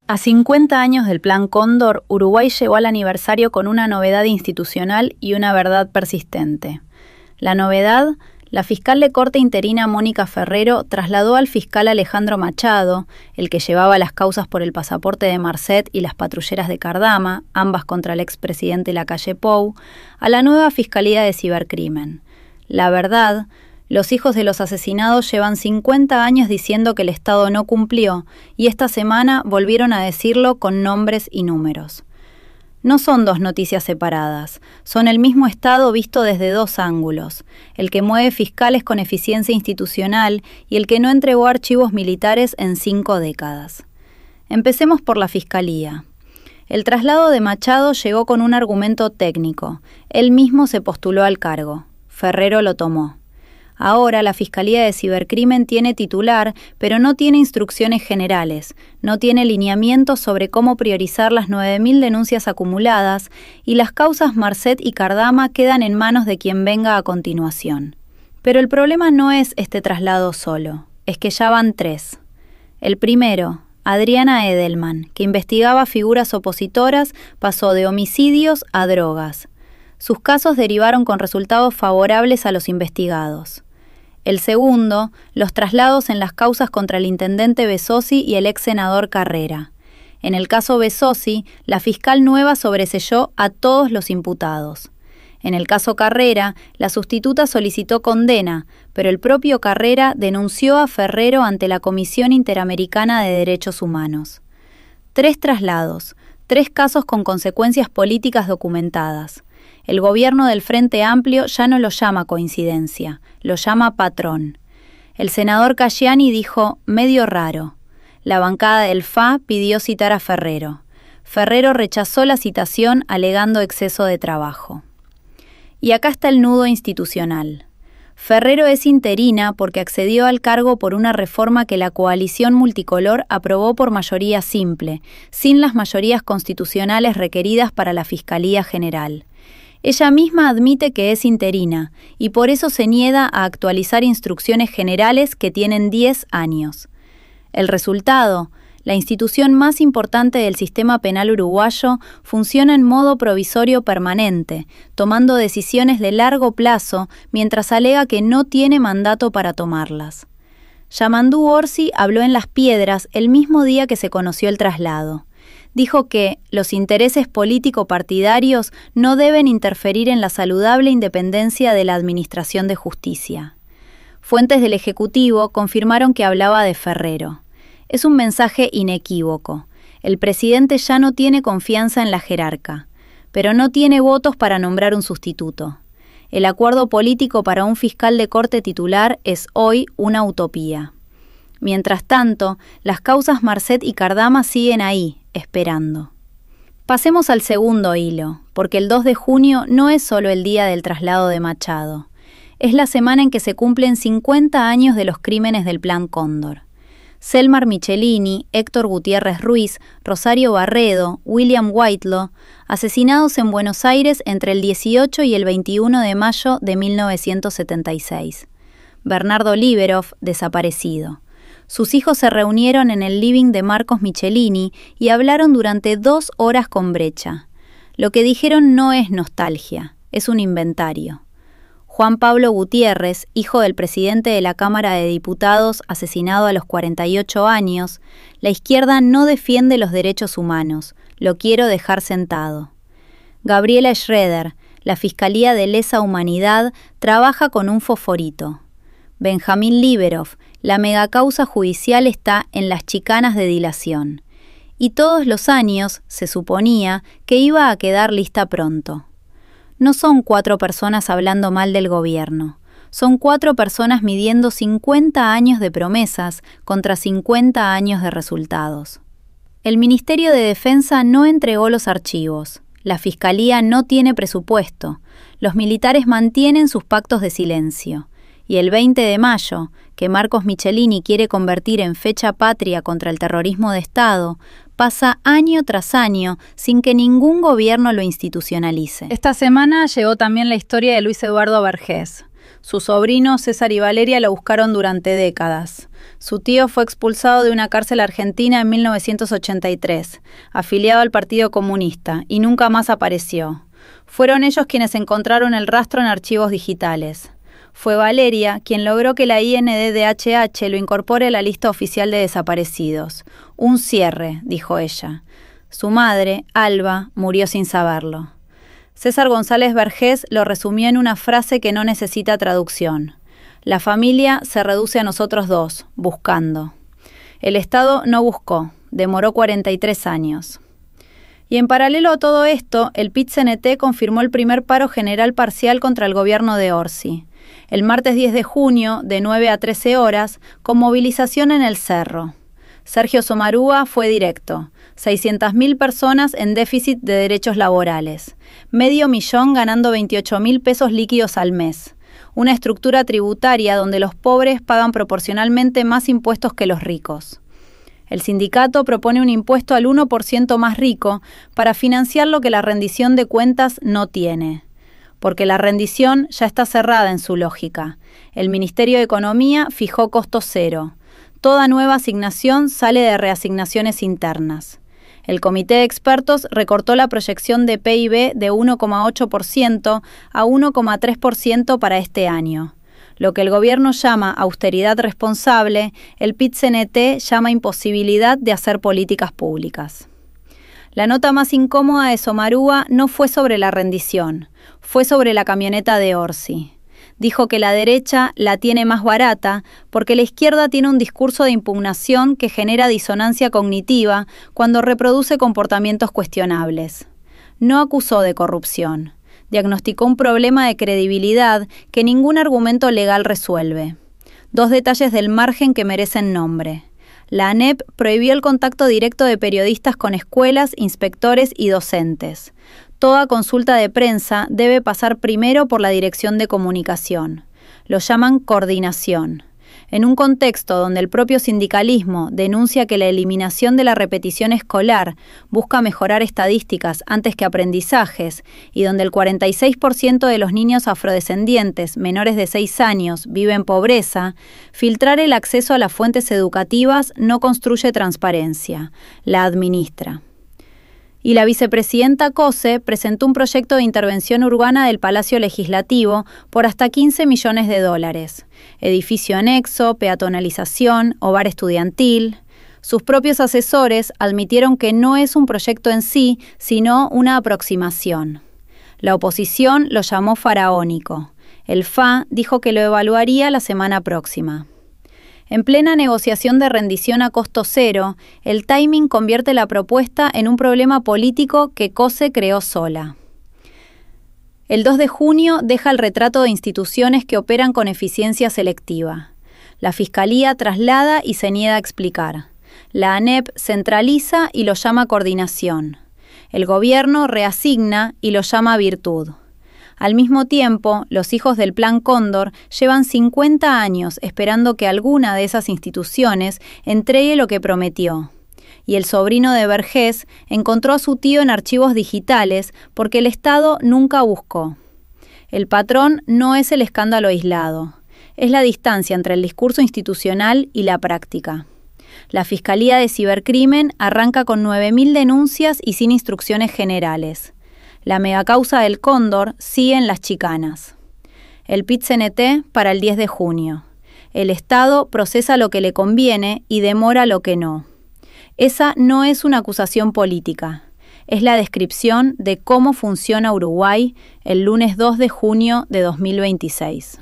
A 50 años del Plan Cóndor, Uruguay llegó al aniversario con una novedad institucional y una verdad persistente. La novedad, la fiscal de corte interina Mónica Ferrero trasladó al fiscal Alejandro Machado, el que llevaba las causas por el pasaporte de Marcet y las patrulleras de Cardama, ambas contra el expresidente Lacalle Pou, a la nueva Fiscalía de Cibercrimen. La verdad, los hijos de los asesinados llevan 50 años diciendo que el Estado no cumplió y esta semana volvieron a decirlo con nombres y números. No son dos noticias separadas, son el mismo Estado visto desde dos ángulos, el que mueve fiscales con eficiencia institucional y el que no entregó archivos militares en 5 décadas. Empecemos por la Fiscalía. El traslado de Machado llegó con un argumento técnico. Él mismo se postuló al cargo. Ferrero lo tomó. Ahora la Fiscalía de Cibercrimen tiene titular, pero no tiene instrucciones generales, no tiene lineamientos sobre cómo priorizar las 9.000 denuncias acumuladas y las causas Marcet y Cardama quedan en manos de quien venga a continuación. Pero el problema no es este traslado solo, es que ya van 3. El primero, Adriana Edelman, que investigaba figuras opositoras, pasó de homicidios a drogas. Sus casos derivaron con resultados favorables a los investigados. El segundo, los traslados en las causas contra el intendente Besosi y el ex senador Carrera. En el caso Besosi, la fiscal nueva sobreseyó a todos los imputados. En el caso Carrera, la sustituta solicitó condena, pero el propio Carrera denunció a Ferrero ante la Comisión Interamericana de Derechos Humanos. 3 traslados, 3 casos con consecuencias políticas documentadas. El gobierno del Frente Amplio ya no lo llama coincidencia, lo llama patrón. El senador Casciani dijo, medio raro. La bancada del FA pidió citar a Ferrero. Ferrero rechazó la citación alegando exceso de trabajo. Y acá está el nudo institucional. Ferrero es interina porque accedió al cargo por una reforma que la coalición multicolor aprobó por mayoría simple, sin las mayorías constitucionales requeridas para la Fiscalía General. Ella misma admite que es interina y por eso se niega a actualizar instrucciones generales que tienen 10 años. El resultado, la institución más importante del sistema penal uruguayo, funciona en modo provisorio permanente, tomando decisiones de largo plazo mientras alega que no tiene mandato para tomarlas. Yamandú Orsi habló en Las Piedras el mismo día que se conoció el traslado. Dijo que los intereses político-partidarios no deben interferir en la saludable independencia de la Administración de Justicia. Fuentes del Ejecutivo confirmaron que hablaba de Ferrero. Es un mensaje inequívoco. El presidente ya no tiene confianza en la jerarca, pero no tiene votos para nombrar un sustituto. El acuerdo político para un fiscal de corte titular es hoy una utopía. Mientras tanto, las causas Marcet y Cardama siguen ahí, esperando. Pasemos al segundo hilo, porque el 2 de junio no es solo el día del traslado de Machado. Es la semana en que se cumplen 50 años de los crímenes del Plan Cóndor. Selmar Michelini, Héctor Gutiérrez Ruiz, Rosario Barredo, William Whitelaw, asesinados en Buenos Aires entre el 18 y el 21 de mayo de 1976. Bernardo Liberov, desaparecido. Sus hijos se reunieron en el living de Marcos Michelini y hablaron durante 2 horas con Brecha. Lo que dijeron no es nostalgia, es un inventario. Juan Pablo Gutiérrez, hijo del presidente de la Cámara de Diputados, asesinado a los 48 años, la izquierda no defiende los derechos humanos, lo quiero dejar sentado. Gabriela Schroeder, la Fiscalía de Lesa Humanidad, trabaja con un fosforito. Benjamín Liberov, la megacausa judicial está en las chicanas de dilación. Y todos los años se suponía que iba a quedar lista pronto. No son 4 personas hablando mal del gobierno. Son 4 personas midiendo 50 años de promesas contra 50 años de resultados. El Ministerio de Defensa no entregó los archivos. La Fiscalía no tiene presupuesto. Los militares mantienen sus pactos de silencio. Y el 20 de mayo, que Marcos Michelini quiere convertir en fecha patria contra el terrorismo de Estado, pasa año tras año sin que ningún gobierno lo institucionalice. Esta semana llegó también la historia de Luis Eduardo Vergés. Su sobrino César y Valeria lo buscaron durante décadas. Su tío fue expulsado de una cárcel argentina en 1983, afiliado al Partido Comunista, y nunca más apareció. Fueron ellos quienes encontraron el rastro en archivos digitales. Fue Valeria quien logró que la INDDHH lo incorpore a la lista oficial de desaparecidos. Un cierre, dijo ella. Su madre, Alba, murió sin saberlo. César González Vergés lo resumió en una frase que no necesita traducción. La familia se reduce a nosotros dos, buscando. El Estado no buscó, demoró 43 años. Y en paralelo a todo esto, el PIT-CNT confirmó el primer paro general parcial contra el gobierno de Orsi. El martes 10 de junio, de 9 a 13 horas, con movilización en el Cerro. Sergio Somarúa fue directo. 600.000 personas en déficit de derechos laborales. 500.000 ganando 28.000 pesos líquidos al mes. Una estructura tributaria donde los pobres pagan proporcionalmente más impuestos que los ricos. El sindicato propone un impuesto al 1% más rico para financiar lo que la rendición de cuentas no tiene. Porque la rendición ya está cerrada en su lógica. El Ministerio de Economía fijó costo cero. Toda nueva asignación sale de reasignaciones internas. El comité de expertos recortó la proyección de PIB de 1,8% a 1,3% para este año. Lo que el gobierno llama austeridad responsable, el PIT-CNT llama imposibilidad de hacer políticas públicas. La nota más incómoda de Somarúa no fue sobre la rendición, fue sobre la camioneta de Orsi. Dijo que la derecha la tiene más barata porque la izquierda tiene un discurso de impugnación que genera disonancia cognitiva cuando reproduce comportamientos cuestionables. No acusó de corrupción. Diagnosticó un problema de credibilidad que ningún argumento legal resuelve. 2 detalles del margen que merecen nombre. La ANEP prohibió el contacto directo de periodistas con escuelas, inspectores y docentes. Toda consulta de prensa debe pasar primero por la Dirección de Comunicación. Lo llaman coordinación. En un contexto donde el propio sindicalismo denuncia que la eliminación de la repetición escolar busca mejorar estadísticas antes que aprendizajes y donde el 46% de los niños afrodescendientes menores de 6 años vive en pobreza, filtrar el acceso a las fuentes educativas no construye transparencia, la administra. Y la vicepresidenta Cose presentó un proyecto de intervención urbana del Palacio Legislativo por hasta $15 millones. Edificio anexo, peatonalización, hogar estudiantil. Sus propios asesores admitieron que no es un proyecto en sí, sino una aproximación. La oposición lo llamó faraónico. El FA dijo que lo evaluaría la semana próxima. En plena negociación de rendición a costo cero, el timing convierte la propuesta en un problema político que Cose creó sola. El 2 de junio deja el retrato de instituciones que operan con eficiencia selectiva. La Fiscalía traslada y se niega a explicar. La ANEP centraliza y lo llama coordinación. El gobierno reasigna y lo llama virtud. Al mismo tiempo, los hijos del Plan Cóndor llevan 50 años esperando que alguna de esas instituciones entregue lo que prometió. Y el sobrino de Vergés encontró a su tío en archivos digitales porque el Estado nunca buscó. El patrón no es el escándalo aislado, es la distancia entre el discurso institucional y la práctica. La Fiscalía de Cibercrimen arranca con 9.000 denuncias y sin instrucciones generales. La megacausa del Cóndor sigue en las chicanas. El PIT-CNT para el 10 de junio. El Estado procesa lo que le conviene y demora lo que no. Esa no es una acusación política. Es la descripción de cómo funciona Uruguay el lunes 2 de junio de 2026.